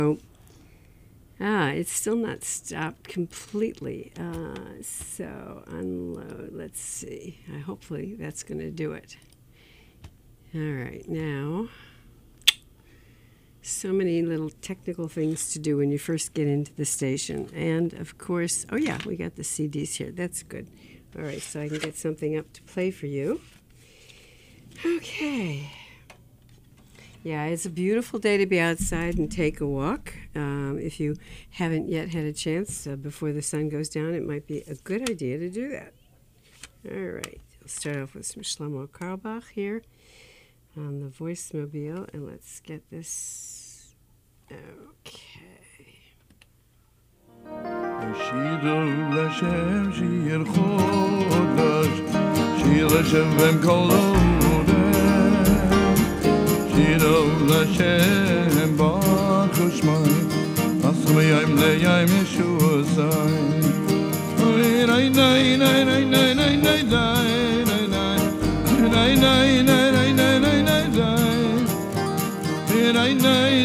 It's still not stopped completely. So unload. Let's see. Hopefully that's going to do it. All right, now, so many little technical things to do when you first get into the station. And of course, oh yeah, we got the CDs here. That's good. All right, so I can get something up to play for you. Okay. Yeah, it's a beautiful day to be outside and take a walk. If you haven't yet had a chance before the sun goes down, it might be a good idea to do that. All right, we'll start off with some Shlomo Carlebach here on the voice mobile, and let's get this. Okay. Shir Hashem, Shir Chodesh, Shir Hashem v'em kol Hashem Baruch Shmai Asmayim Leyim Yeshua Nay nay nay nay nay nay nay nay nay nay nay nay nay nay nay nay nay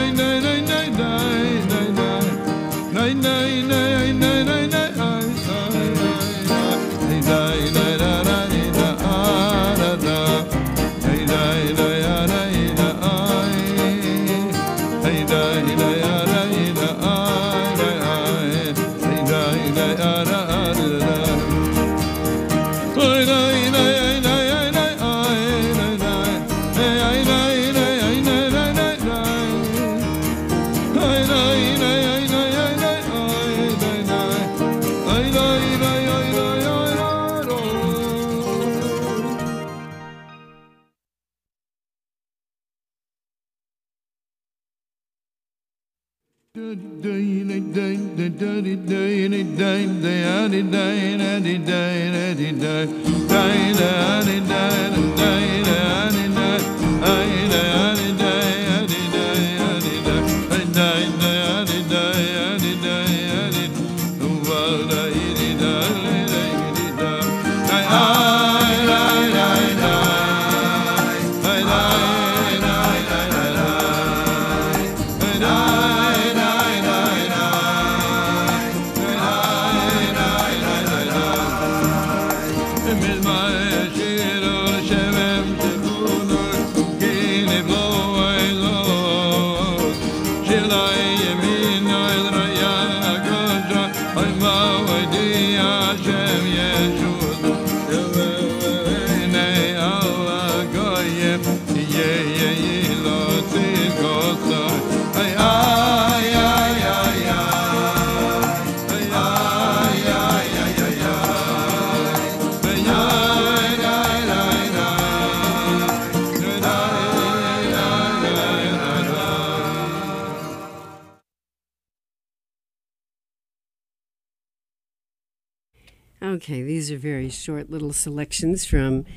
Okay, these are very short little selections from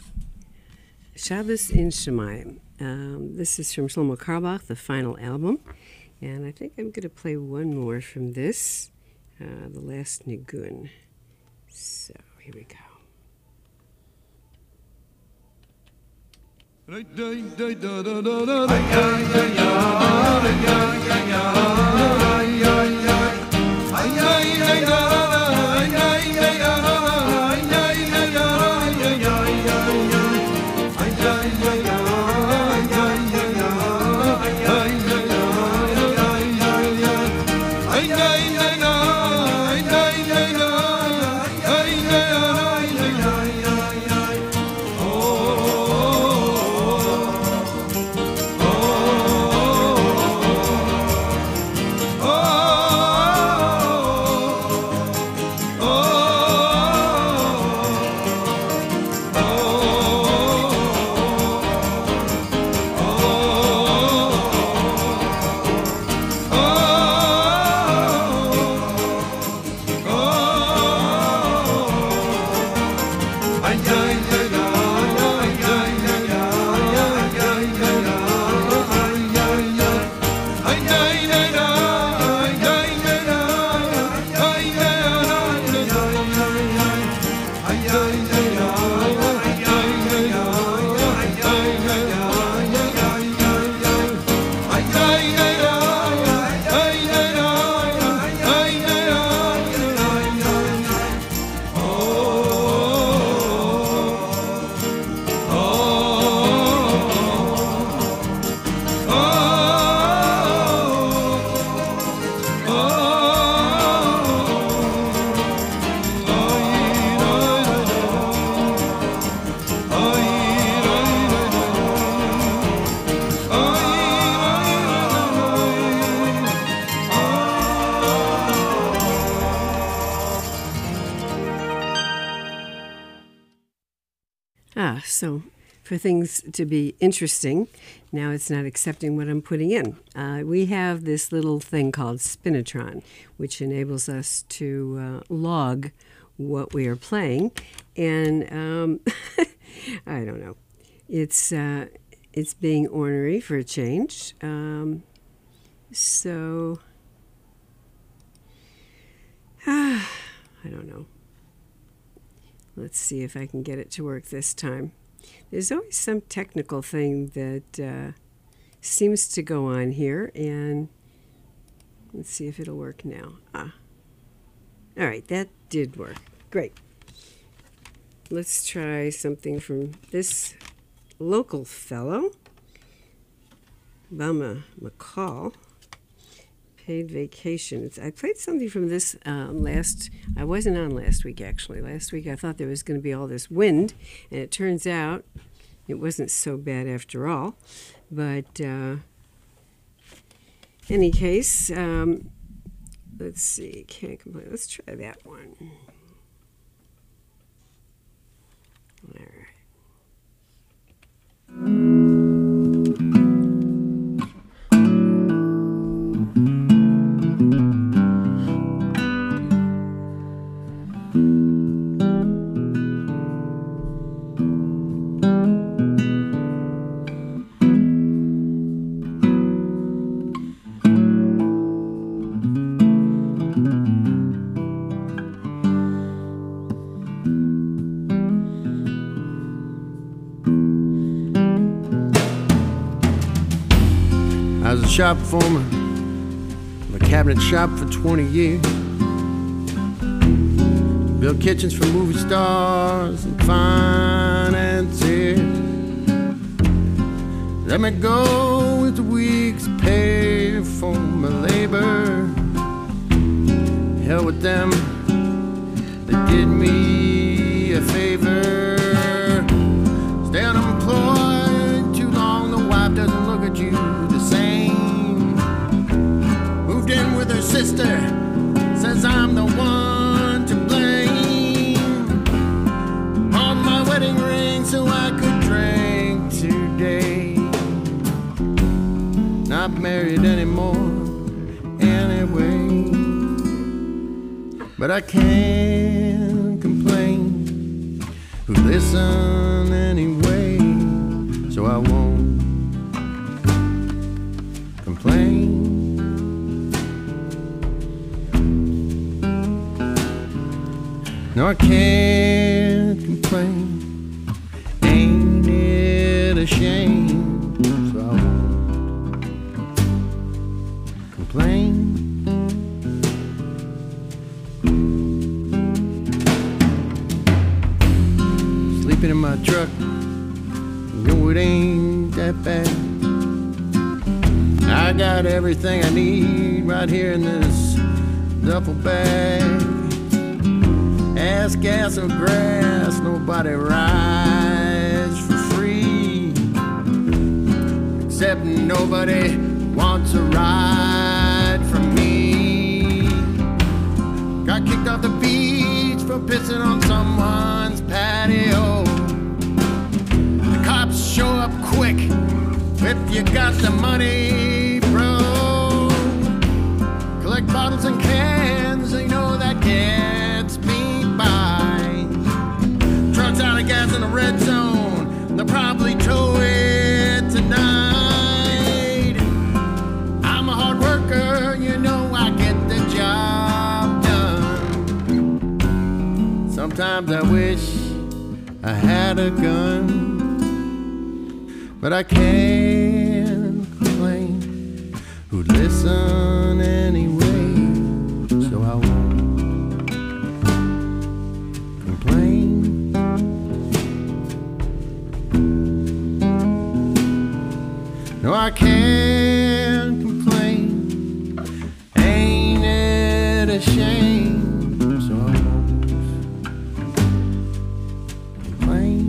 Shabbos in Shemayim. This is from Shlomo Carlebach, the final album. And I think I'm going to play one more from this, the last Nigun. So, here we go. So for things to be interesting, now it's not accepting what I'm putting in. We have this little thing called Spinatron, which enables us to log what we are playing. And I don't know. It's being ornery for a change. So I don't know. Let's see if I can get it to work this time. There's always some technical thing that seems to go on here, and let's see if it'll work now. All right, that did work. Great. Let's try something from this local fellow, Bama McCall. Paid Vacation. I played something from this I wasn't on last week, actually. Last week I thought there was going to be all this wind, and it turns out it wasn't so bad after all. But any case, let's see. Can't complain. Let's try that one. All right. I was a shop foreman of a cabinet shop for 20 years. Built kitchens for movie stars and financiers. Let me go with the week's pay for my labor. Hell with them, they did me a favor. Stay unemployed too long, the wife doesn't look at you the same. Moved in with her sister, says I'm the one to blame. On my wedding ring so I could drink today. Not married anymore anyway. But I can't complain. Who listen anyway? So I won't complain. No, I can't complain. Ain't it a shame? So I won't complain. Sleeping in my truck, no, it ain't that bad. I got everything I need right here in this duffel bag. Ass, gas, or grass, nobody rides for free. Except nobody wants a ride from me. Got kicked off the beach for pissing on someone's patio. The cops show up quick if you got the money, bro. Collect bottles and cans, you know that gets me by. Trucks out of gas in the red zone, they'll probably tow it tonight. I'm a hard worker, you know I get the job done. Sometimes I wish I had a gun, but I can't complain. Who'd listen anyway? So I won't complain. No, I can't complain. Ain't it a shame? So I won't complain.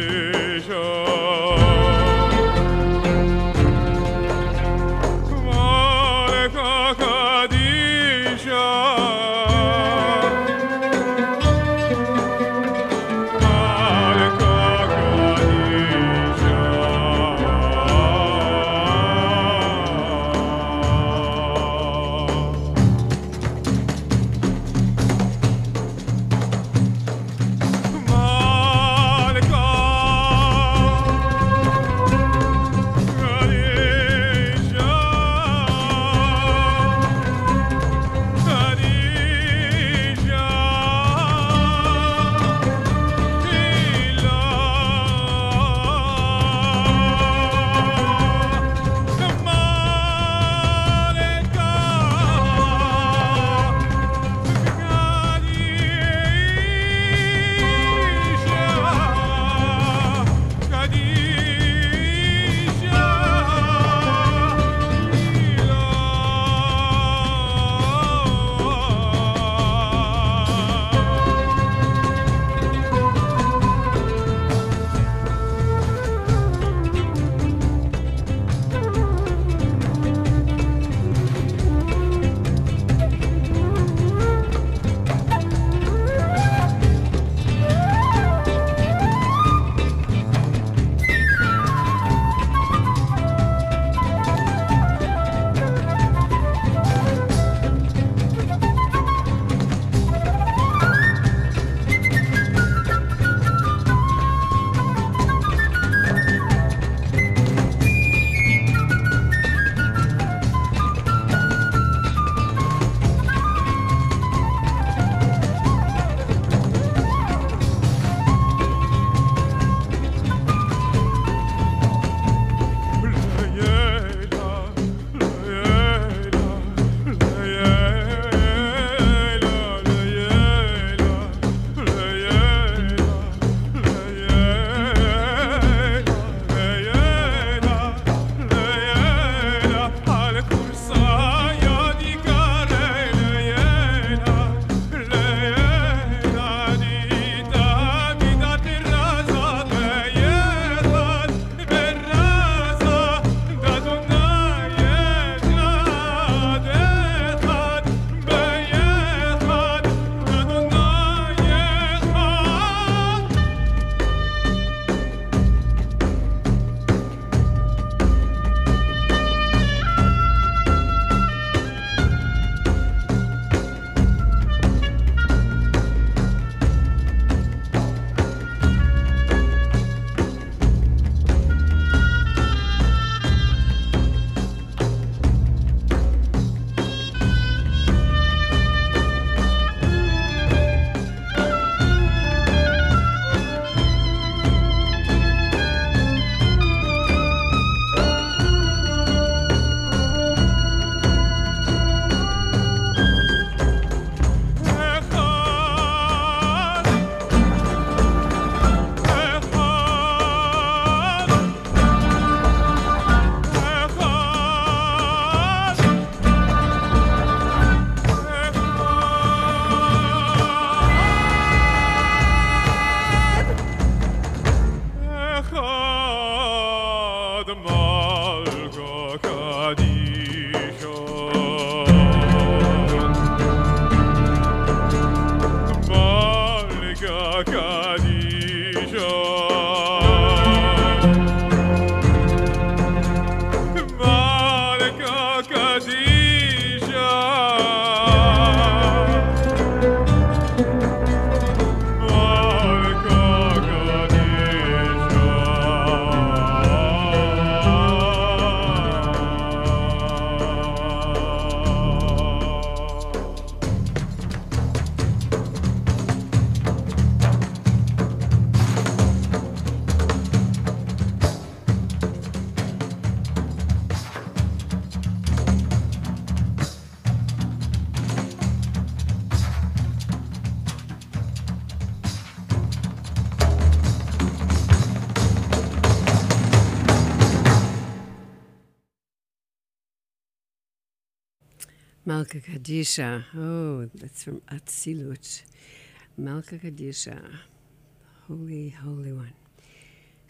Malka Kadisha. Oh, that's from Atzilut. Malka Kadisha. Holy, holy one.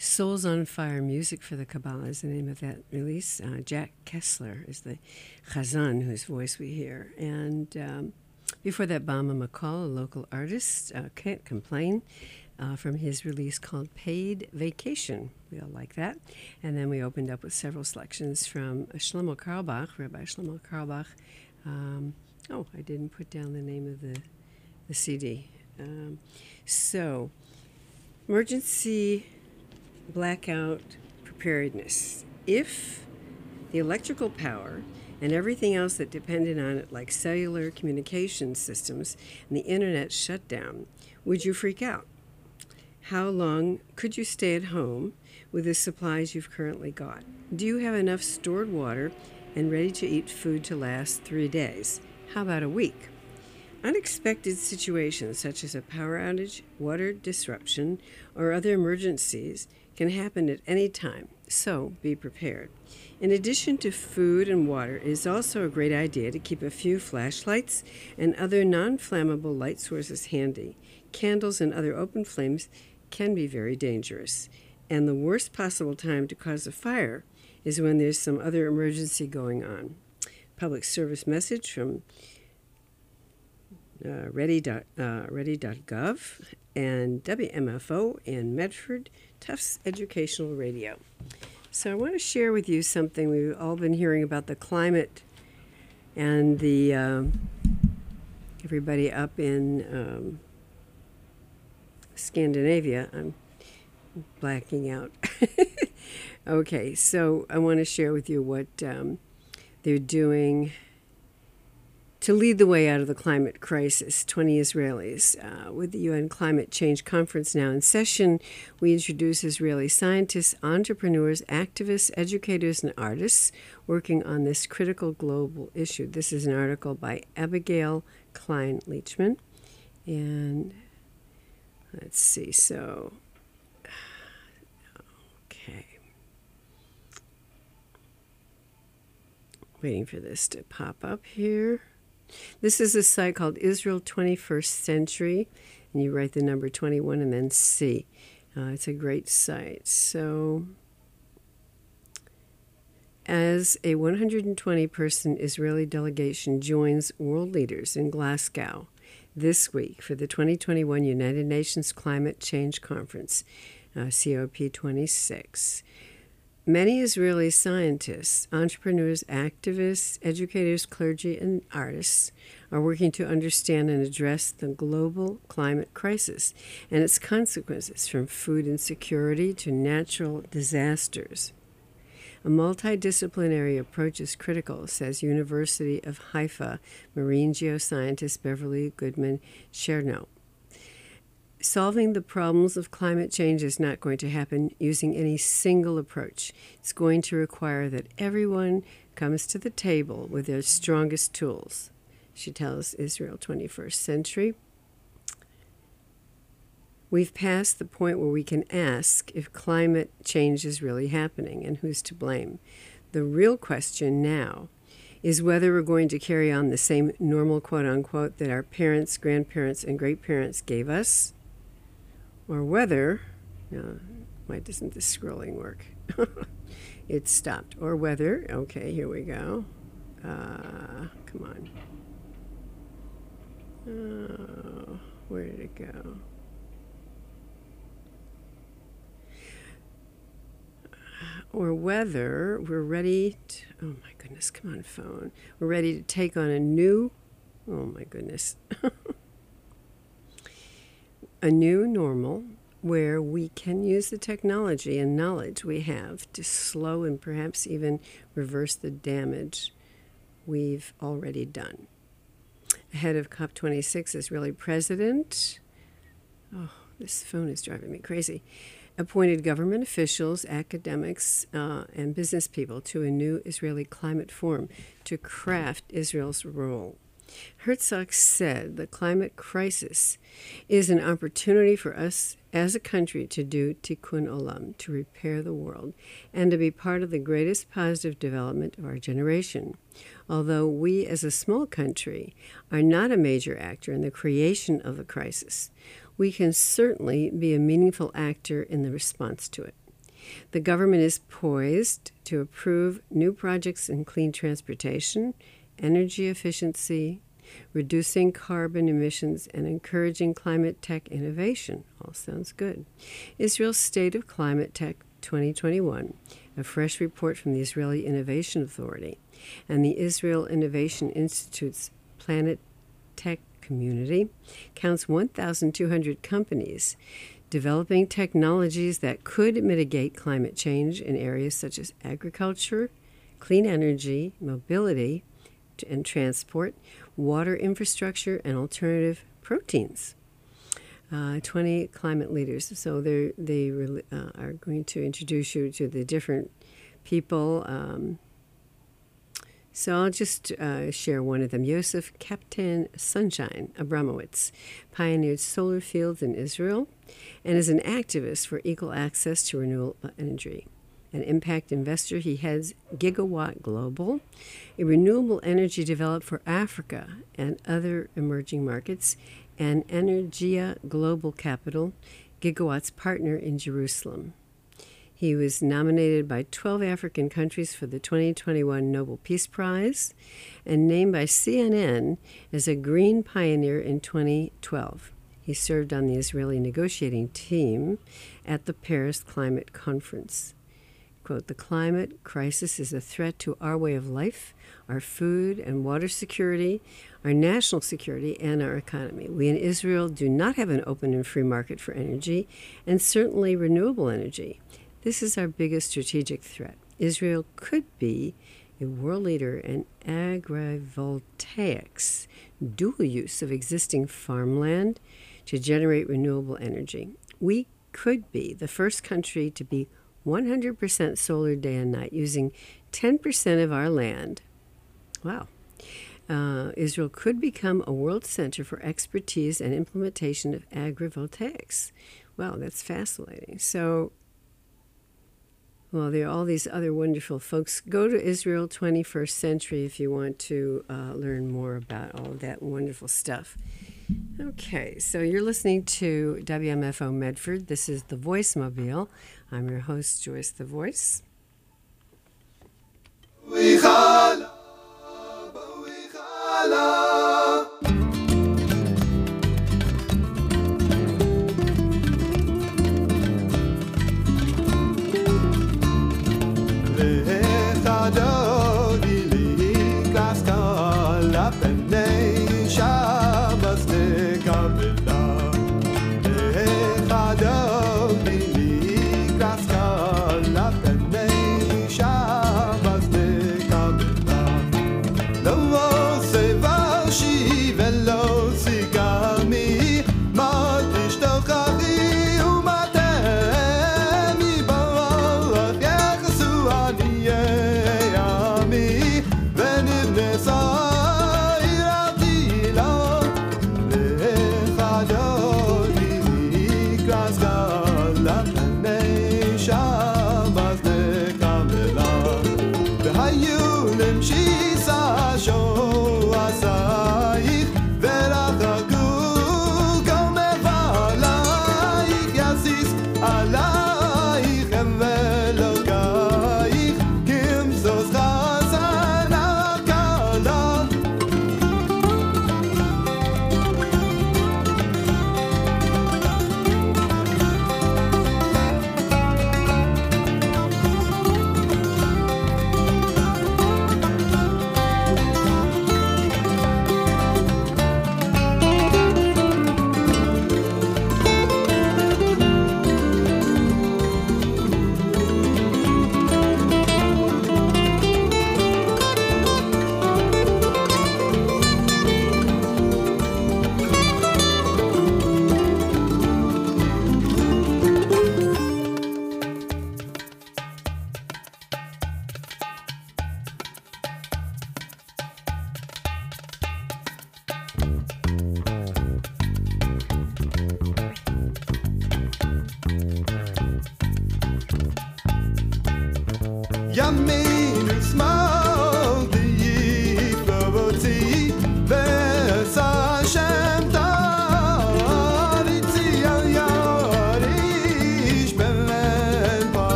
Souls on Fire, Music for the Kabbalah is the name of that release. Jack Kessler is the chazan whose voice we hear. And before that, Bama McCall, a local artist, Can't Complain, from his release called Paid Vacation. We all like that. And then we opened up with several selections from Shlomo Carlebach, Rabbi Shlomo Carlebach. I didn't put down the name of the CD. So, emergency blackout preparedness. If the electrical power and everything else that depended on it, like cellular communication systems and the internet shut down, would you freak out? How long could you stay at home with the supplies you've currently got? Do you have enough stored water and ready-to-eat food to last 3 days? How about a week? Unexpected situations such as a power outage, water disruption, or other emergencies can happen at any time, so be prepared. In addition to food and water, it is also a great idea to keep a few flashlights and other non-flammable light sources handy. Candles and other open flames can be very dangerous, and the worst possible time to cause a fire is when there's some other emergency going on. Public service message from ready.gov and WMFO in Medford, Tufts Educational Radio. So I want to share with you something. We've all been hearing about the climate and the everybody up in Scandinavia. I'm blacking out. Okay, so I want to share with you what they're doing to lead the way out of the climate crisis. 20 Israelis. With the UN Climate Change Conference now in session, we introduce Israeli scientists, entrepreneurs, activists, educators, and artists working on this critical global issue. This is an article by Abigail Klein-Leachman. And let's see, so, okay. Waiting for this to pop up here. This is a site called Israel 21st Century, and you write the number 21 and then C. It's a great site. So, as a 120-person Israeli delegation joins world leaders in Glasgow this week for the 2021 United Nations Climate Change Conference, COP26, many Israeli scientists, entrepreneurs, activists, educators, clergy, and artists are working to understand and address the global climate crisis and its consequences, from food insecurity to natural disasters. A multidisciplinary approach is critical, says University of Haifa marine geoscientist Beverly Goodman-Chernow. Solving the problems of climate change is not going to happen using any single approach. It's going to require that everyone comes to the table with their strongest tools, she tells Israel 21st Century. We've passed the point where we can ask if climate change is really happening and who's to blame. The real question now is whether we're going to carry on the same normal, quote-unquote, that our parents, grandparents, and great-parents gave us, or whether, no, why doesn't this scrolling work? It stopped. Or whether, okay, here we go. Come on. Oh, where did it go? Or whether we're ready to, oh my goodness, come on, phone. We're ready to take on a new, oh my goodness, a new normal where we can use the technology and knowledge we have to slow and perhaps even reverse the damage we've already done. Ahead of COP26, Israeli president, oh, this phone is driving me crazy, appointed government officials, academics, and business people to a new Israeli climate forum to craft Israel's role. Herzog said the climate crisis is an opportunity for us as a country to do tikkun olam, to repair the world, and to be part of the greatest positive development of our generation. Although we as a small country are not a major actor in the creation of the crisis, we can certainly be a meaningful actor in the response to it. The government is poised to approve new projects in clean transportation, energy efficiency, reducing carbon emissions, and encouraging climate tech innovation. All sounds good. Israel's State of Climate Tech 2021, a fresh report from the Israeli Innovation Authority and the Israel Innovation Institute's Planet Tech community, counts 1,200 companies developing technologies that could mitigate climate change in areas such as agriculture, clean energy, mobility and transport, water infrastructure, and alternative proteins. 20 climate leaders. So they are going to introduce you to the different people. So I'll just share one of them. Yosef Captain Sunshine Abramowitz pioneered solar fields in Israel and is an activist for equal access to renewable energy. An impact investor, he heads Gigawatt Global, a renewable energy developed for Africa and other emerging markets, and Energia Global Capital, Gigawatt's partner in Jerusalem. He was nominated by 12 African countries for the 2021 Nobel Peace Prize and named by CNN as a green pioneer in 2012. He served on the Israeli negotiating team at the Paris Climate Conference. Quote, "The climate crisis is a threat to our way of life, our food and water security, our national security, and our economy. We in Israel do not have an open and free market for energy, and certainly renewable energy. This is our biggest strategic threat. Israel could be a world leader in agrivoltaics, dual use of existing farmland to generate renewable energy. We could be the first country to be 100% solar day and night, using 10% of our land." Wow. Israel could become a world center for expertise and implementation of agrivoltaics. Wow, that's fascinating. So, well, there are all these other wonderful folks. Go to Israel 21st Century if you want to learn more about all of that wonderful stuff. Okay, so you're listening to WMFO Medford. This is The Voice Mobile. I'm your host, Joyce the Voice.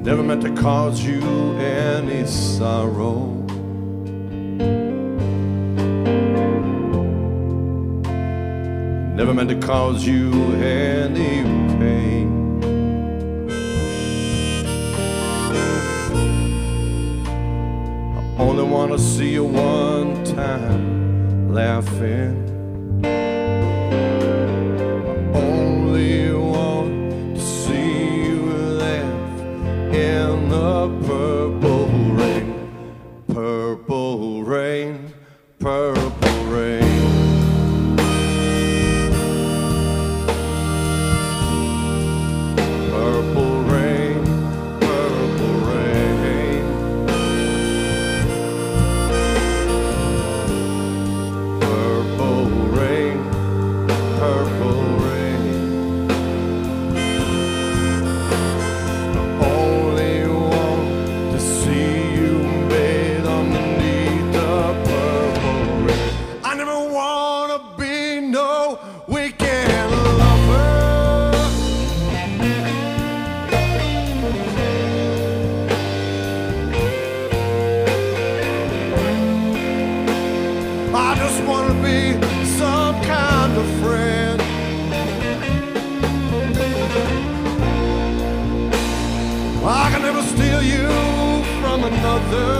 Never meant to cause you any sorrow. Never meant to cause you any pain. I only want to see you one time laughing. I only want to see you laugh in the purple rain. Purple rain, purple rain. Purple rain, purple rain. Purple rain, purple rain. I only want to see you bathe underneath the purple rain. I never wanna be no weekend lover. I just want to be some kind of friend. I can never steal you from another.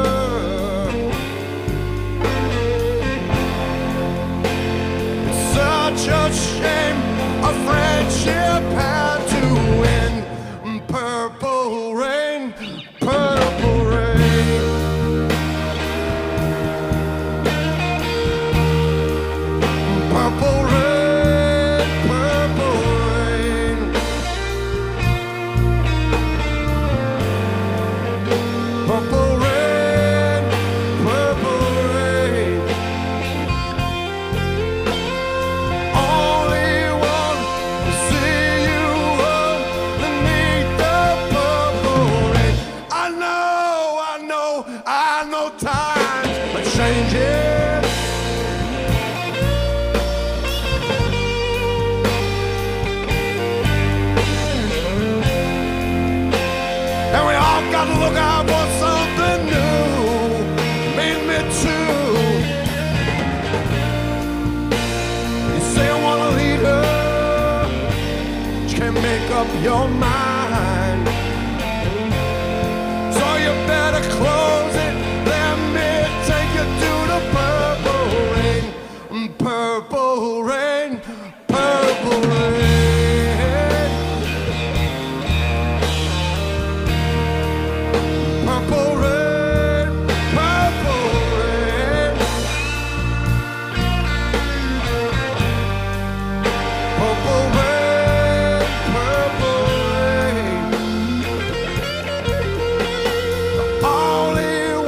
It's such a shame a friendship had to end. Purple rain, purple rain. Purple rain, purple rain. Purple rain, purple rain. Only want to see you underneath the purple rain. I know times are changing. And we all got to look out for something new. Me too. You say I wanna lead her, but you can't make up your mind. So you better close it. Let me take you to the purple rain. Purple rain, purple rain. Purple rain, purple rain. Purple rain, purple rain. I only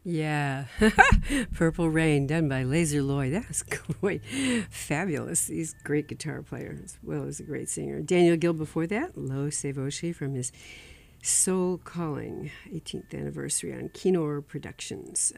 Yeah. Purple Rain, done by Laser Lloyd. That was quite fabulous. He's a great guitar player as well as a great singer. Daniel Gill before that, Lo Se Voce from his Soul Calling, 18th anniversary on Kinor Productions.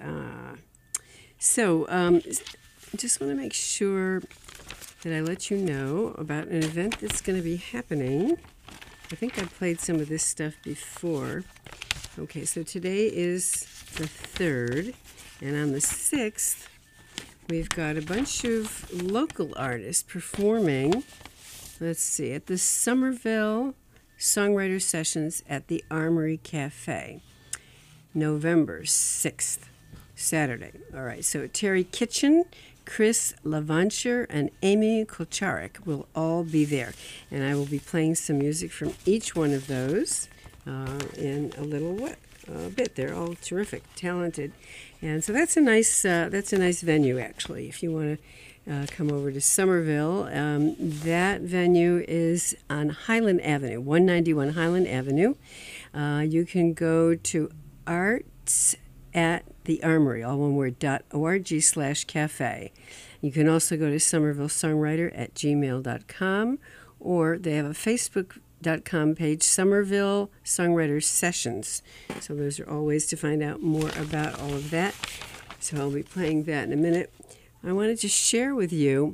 Just want to make sure that I let you know about an event that's going to be happening. I think I played some of this stuff before. Okay, so today is the 3rd, and on the 6th, we've got a bunch of local artists performing, let's see, at the Somerville Songwriter Sessions at the Armory Cafe, November 6th, Saturday. All right, so Terry Kitchen, Chris Lavancher, and Amy Kolcharik will all be there, and I will be playing some music from each one of those in a little bit. They're all terrific, talented, and so that's a nice venue actually. If you want to come over to Somerville, that venue is on Highland Avenue, 191 Highland Avenue. You can go to Arts at the Armory, all one word, .org/cafe. You can also go to somervillesongwriter@gmail.com, or they have a Facebook.com page, Somerville Songwriter Sessions. So those are all ways to find out more about all of that. So I'll be playing that in a minute. I wanted to share with you,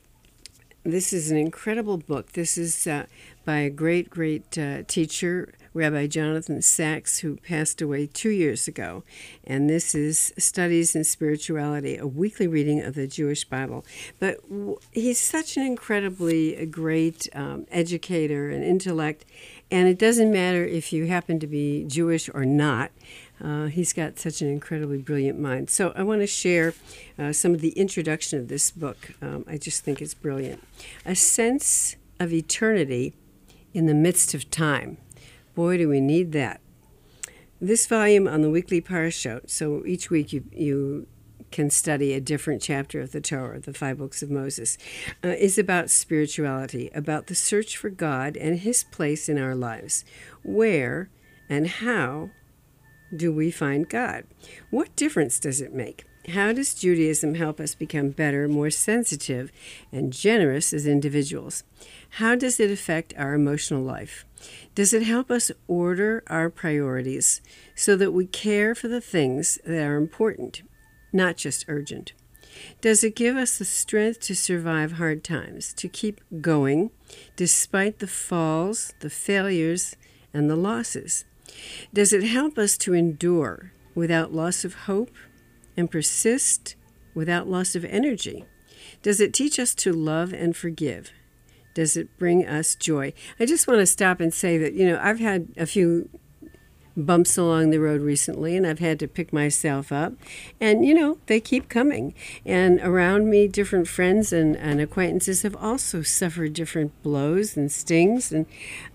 this is an incredible book. This is by a great teacher, Rabbi Jonathan Sachs, who passed away 2 years ago. And this is Studies in Spirituality, a weekly reading of the Jewish Bible. But he's such an incredibly great educator and intellect, and it doesn't matter if you happen to be Jewish or not. He's got such an incredibly brilliant mind. So I want to share some of the introduction of this book. I just think it's brilliant. A Sense of Eternity in the Midst of Time. Boy, do we need that. This volume on the weekly Parashot, so each week you can study a different chapter of the Torah, the 5 books of Moses, is about spirituality, about the search for God and his place in our lives. Where and how do we find God? What difference does it make? How does Judaism help us become better, more sensitive, and generous as individuals? How does it affect our emotional life? Does it help us order our priorities so that we care for the things that are important, not just urgent? Does it give us the strength to survive hard times, to keep going despite the falls, the failures, and the losses? Does it help us to endure without loss of hope and persist without loss of energy? Does it teach us to love and forgive? Does it bring us joy? I just want to stop and say that, I've had a few bumps along the road recently, and I've had to pick myself up. And, they keep coming. And around me, different friends and acquaintances have also suffered different blows and stings. And,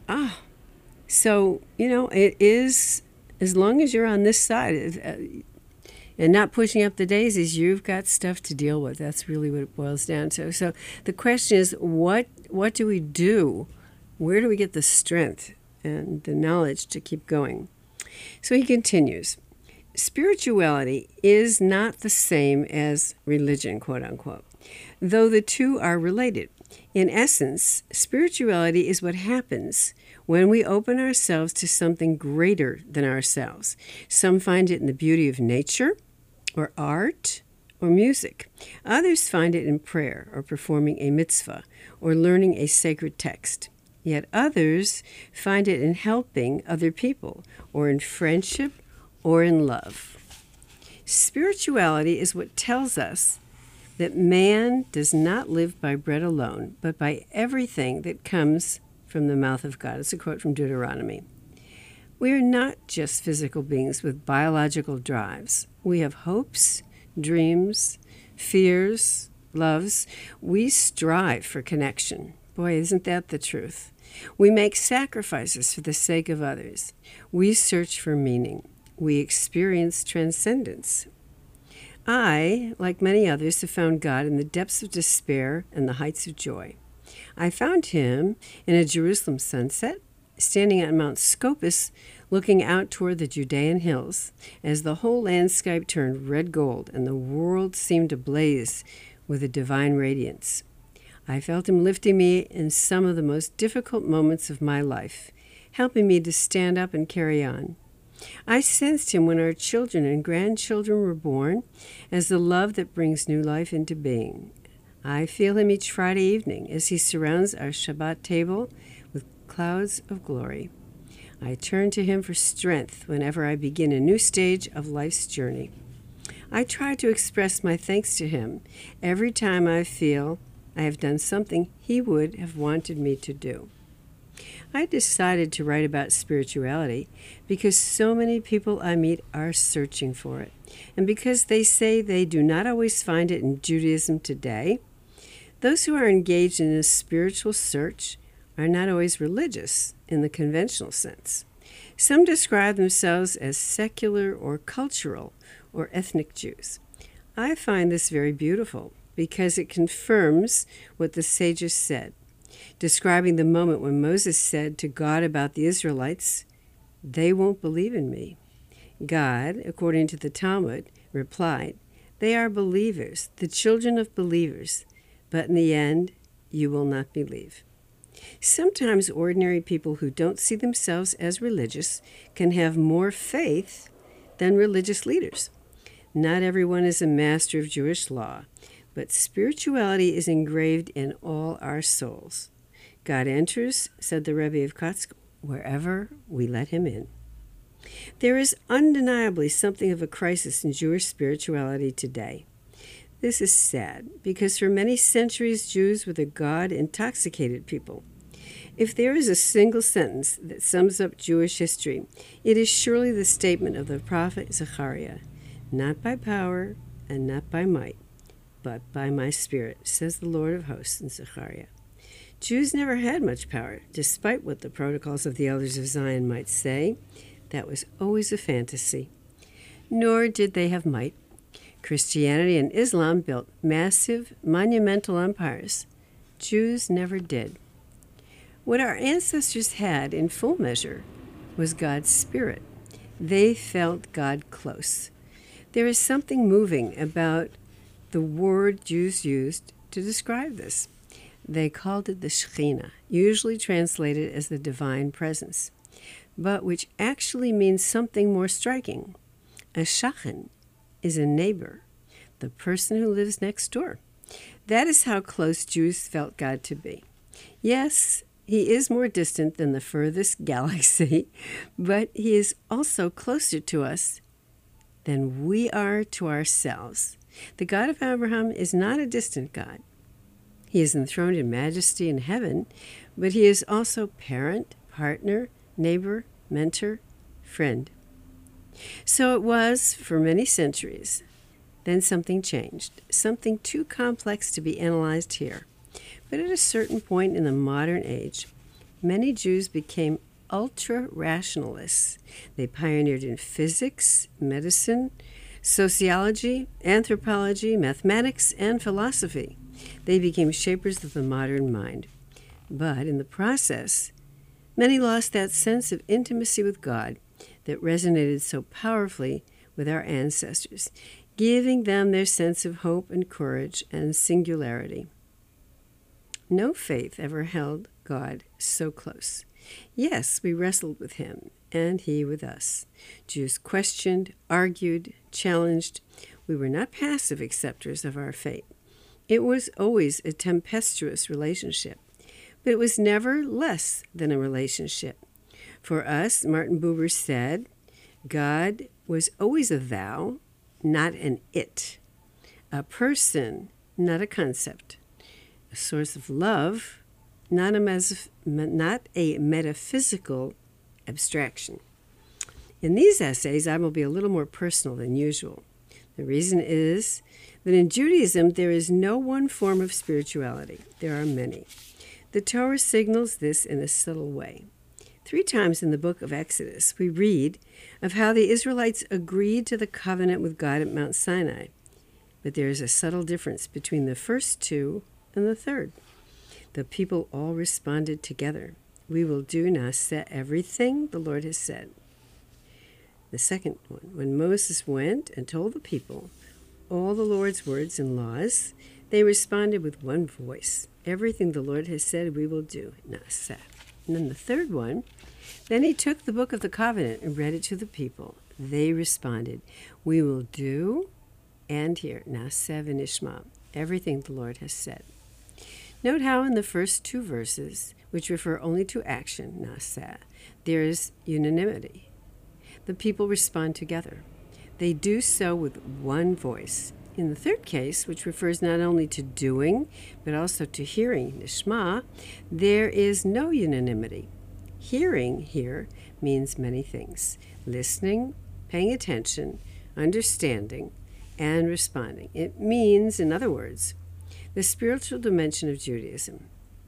so, it is, as long as you're on this side and not pushing up the daisies, you've got stuff to deal with. That's really what it boils down to. So the question is, what do we do? Where do we get the strength and the knowledge to keep going? So he continues, spirituality is not the same as religion, quote unquote, though the two are related. In essence, spirituality is what happens when we open ourselves to something greater than ourselves. Some find it in the beauty of nature, or art, or music. Others find it in prayer, or performing a mitzvah, or learning a sacred text. Yet others find it in helping other people, or in friendship, or in love. Spirituality is what tells us that man does not live by bread alone, but by everything that comes from the mouth of God. It's a quote from Deuteronomy. We are not just physical beings with biological drives. We have hopes, dreams, fears, loves. We strive for connection. Boy, isn't that the truth? We make sacrifices for the sake of others. We search for meaning. We experience transcendence. I, like many others, have found God in the depths of despair and the heights of joy. I found him in a Jerusalem sunset, standing on Mount Scopus, looking out toward the Judean hills as the whole landscape turned red gold and the world seemed ablaze with a divine radiance. I felt him lifting me in some of the most difficult moments of my life, helping me to stand up and carry on. I sensed him when our children and grandchildren were born as the love that brings new life into being. I feel him each Friday evening as he surrounds our Shabbat table with clouds of glory. I turn to him for strength whenever I begin a new stage of life's journey. I try to express my thanks to him every time I feel I have done something he would have wanted me to do. I decided to write about spirituality because so many people I meet are searching for it, and because they say they do not always find it in Judaism today. Those who are engaged in a spiritual search are not always religious in the conventional sense. Some describe themselves as secular or cultural or ethnic Jews. I find this very beautiful because it confirms what the sages said, describing the moment when Moses said to God about the Israelites, "They won't believe in me." God, according to the Talmud, replied, "They are believers, the children of believers, but in the end, you will not believe." Sometimes ordinary people who don't see themselves as religious can have more faith than religious leaders. Not everyone is a master of Jewish law, but spirituality is engraved in all our souls. God enters, said the Rebbe of Kotsk, wherever we let him in. There is undeniably something of a crisis in Jewish spirituality today. This is sad because for many centuries Jews were the God-intoxicated people. If there is a single sentence that sums up Jewish history, it is surely the statement of the prophet Zechariah, "Not by power and not by might, but by my spirit," says the Lord of hosts in Zechariah. Jews never had much power, despite what the protocols of the elders of Zion might say. That was always a fantasy. Nor did they have might. Christianity and Islam built massive, monumental empires. Jews never did. What our ancestors had in full measure was God's Spirit. They felt God close. There is something moving about the word Jews used to describe this. They called it the Shekhinah, usually translated as the divine presence, but which actually means something more striking. A shachan is a neighbor, the person who lives next door. That is how close Jews felt God to be. Yes, he is more distant than the furthest galaxy, but he is also closer to us than we are to ourselves. The God of Abraham is not a distant God. He is enthroned in majesty in heaven, but he is also parent, partner, neighbor, mentor, friend. So it was for many centuries. Then something changed, something too complex to be analyzed here. But at a certain point in the modern age, many Jews became ultra-rationalists. They pioneered in physics, medicine, sociology, anthropology, mathematics, and philosophy. They became shapers of the modern mind. But in the process, many lost that sense of intimacy with God that resonated so powerfully with our ancestors, giving them their sense of hope and courage and singularity. No faith ever held God so close. Yes, we wrestled with him, and he with us. Jews questioned, argued, challenged. We were not passive acceptors of our fate. It was always a tempestuous relationship, but it was never less than a relationship. For us, Martin Buber said, God was always a thou, not an it, a person, not a concept, a source of love, not a metaphysical abstraction. In these essays, I will be a little more personal than usual. The reason is that in Judaism, there is no one form of spirituality. There are many. The Torah signals this in a subtle way. 3 times in the book of Exodus, we read of how the Israelites agreed to the covenant with God at Mount Sinai. But there is a subtle difference between the first 2 and the third. The people all responded together. We will do na'aseh everything the Lord has said. The second one, when Moses went and told the people all the Lord's words and laws, they responded with one voice, everything the Lord has said we will do. Nasa. And then the third one, then he took the book of the covenant and read it to the people. They responded, we will do and hear. Nasa v'nishma, everything the Lord has said. Note how in the first two verses, which refer only to action, nasa, there is unanimity. The people respond together. They do so with one voice. In the third case, which refers not only to doing, but also to hearing, nishma, there is no unanimity. Hearing here means many things: listening, paying attention, understanding, and responding. It means, in other words, the spiritual dimension of Judaism.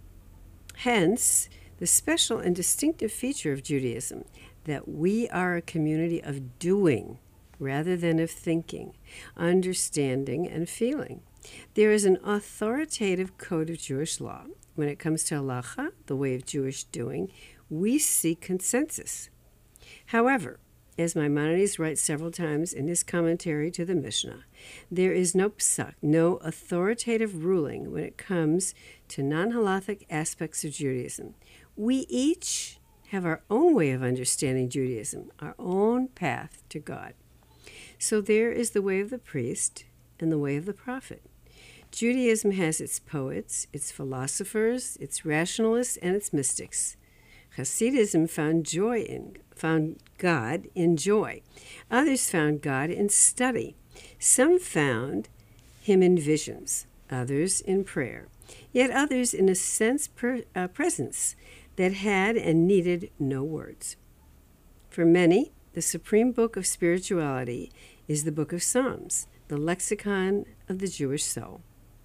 Hence, the special and distinctive feature of Judaism, that we are a community of doing rather than of thinking, understanding, and feeling. There is an authoritative code of Jewish law. When it comes to halacha, the way of Jewish doing, we seek consensus. However, as Maimonides writes several times in his commentary to the Mishnah, there is no psak, no authoritative ruling when it comes to non-halakhic aspects of Judaism. We each have our own way of understanding Judaism, our own path to God. So there is the way of the priest and the way of the prophet. Judaism has its poets, its philosophers, its rationalists, and its mystics. Hasidism found God in joy. Others found God in study. Some found him in visions, others in prayer, yet others in a sense presence that had and needed no words. For many, the supreme book of spirituality is the book of Psalms, the lexicon of the Jewish soul.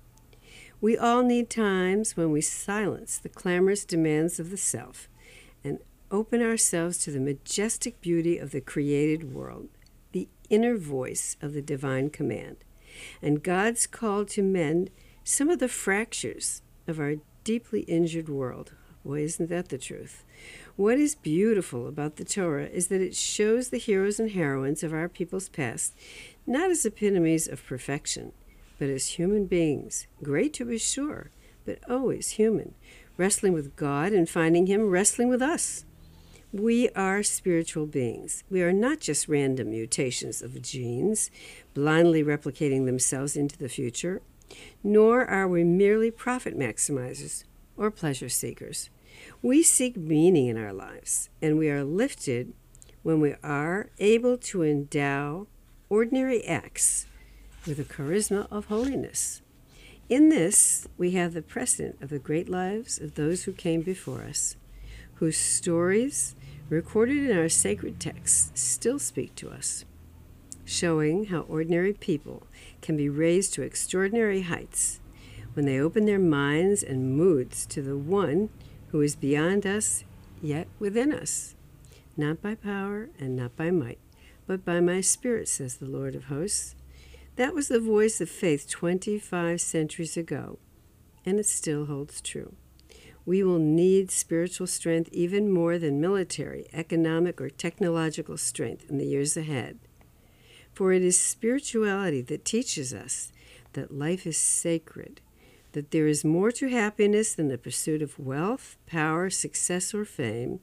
We all need times when we silence the clamorous demands of the self and open ourselves to the majestic beauty of the created world, the inner voice of the divine command, and God's call to mend some of the fractures of our deeply injured world. Boy, isn't that the truth? What is beautiful about the Torah is that it shows the heroes and heroines of our people's past not as epitomes of perfection, but as human beings, great to be sure, but always human, wrestling with God and finding him wrestling with us. We are spiritual beings. We are not just random mutations of genes, blindly replicating themselves into the future, nor are we merely profit maximizers or pleasure seekers. We seek meaning in our lives, and we are lifted when we are able to endow ordinary acts with a charisma of holiness. In this, we have the precedent of the great lives of those who came before us, whose stories, recorded in our sacred texts, still speak to us, showing how ordinary people can be raised to extraordinary heights when they open their minds and moods to the one who is beyond us, yet within us, not by power and not by might, but by my spirit, says the Lord of hosts. That was the voice of faith 25 centuries ago, and it still holds true. We will need spiritual strength even more than military, economic, or technological strength in the years ahead. For it is spirituality that teaches us that life is sacred, that there is more to happiness than the pursuit of wealth, power, success, or fame,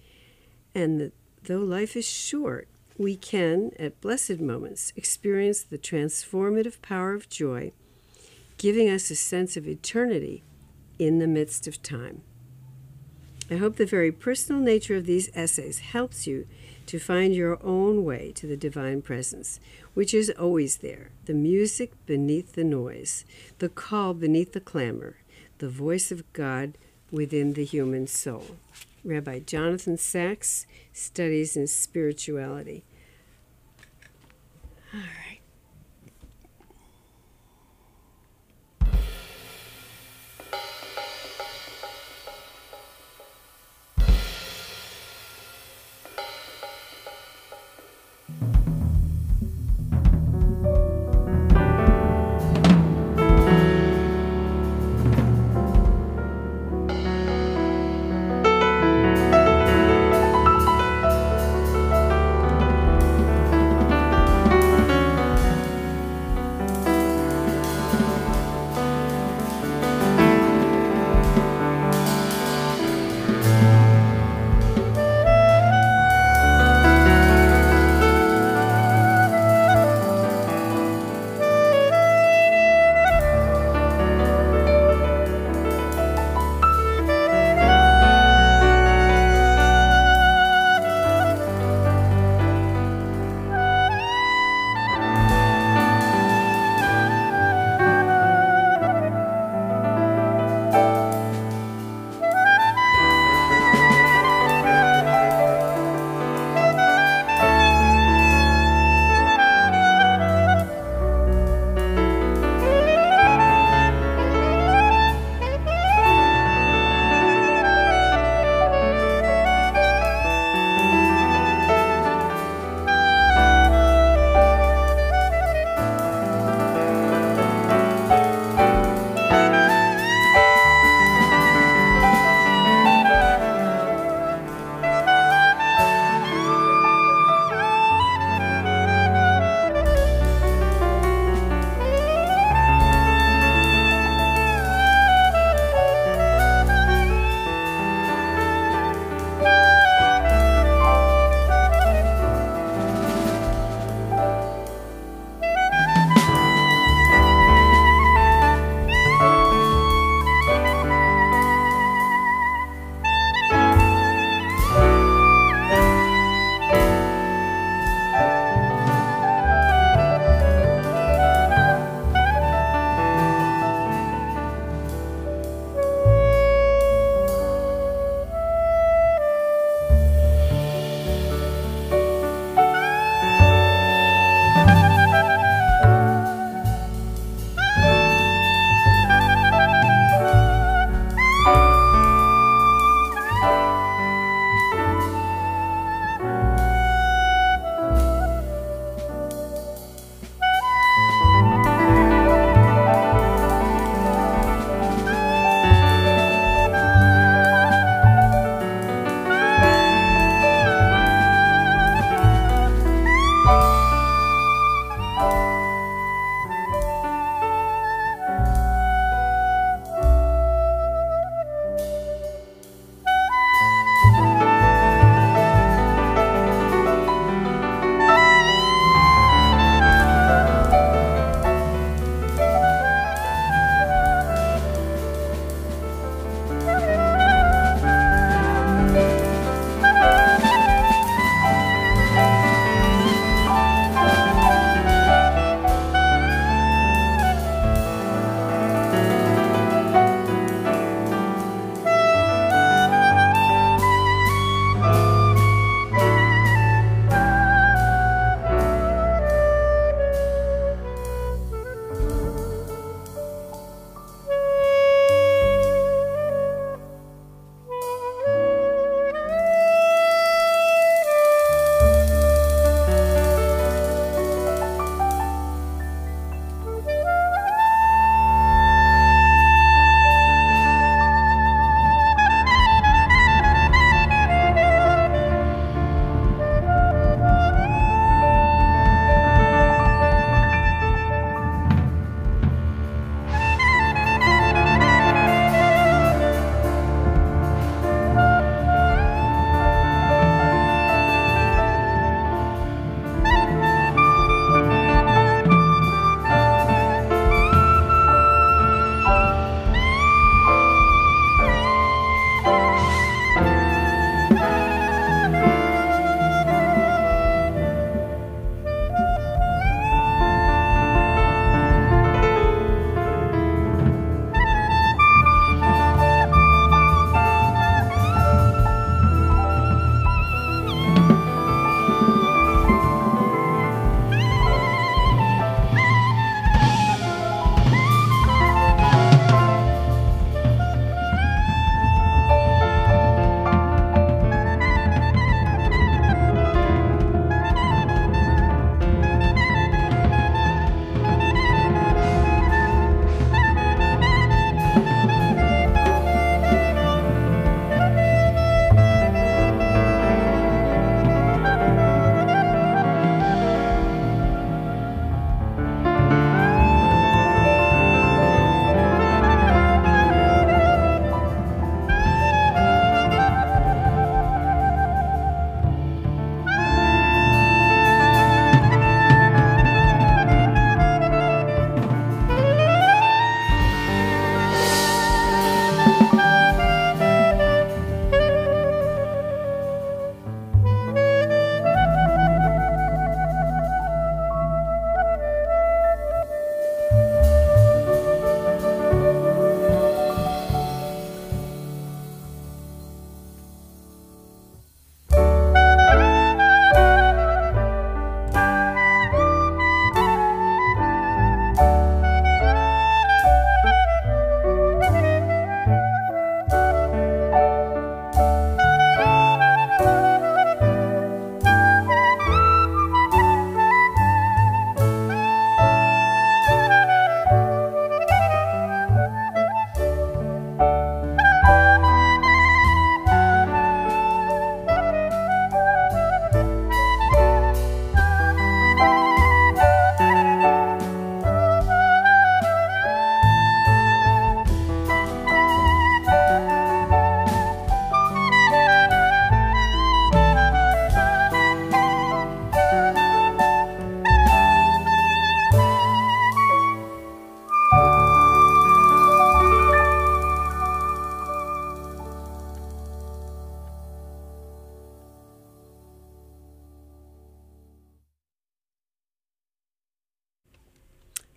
and that though life is short, we can, at blessed moments, experience the transformative power of joy, giving us a sense of eternity in the midst of time. I hope the very personal nature of these essays helps you to find your own way to the divine presence, which is always there, the music beneath the noise, the call beneath the clamor, the voice of God within the human soul. Rabbi Jonathan Sacks, Studies in Spirituality. All right.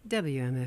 WMFM.